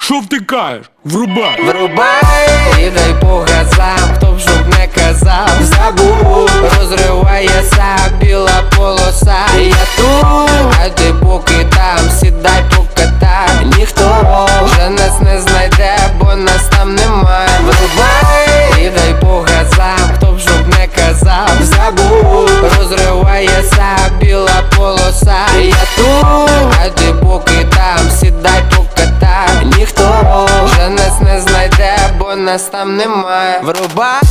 Що втикаєш? Врубай! Врубай, і дай по газам, хто б щоб не казав, забув, розривається біла полоса. Я тут, а ти поки там, сідай покатай. Ніхто вже нас не знайде, бо нас там немає. Врубай, і дай по газам, хто б щоб не казав, забув, розривається біла полоса. Я тут, а ти поки там, сідай покатай. Ніхто вже нас не знайде, бо нас там немає. Врубай.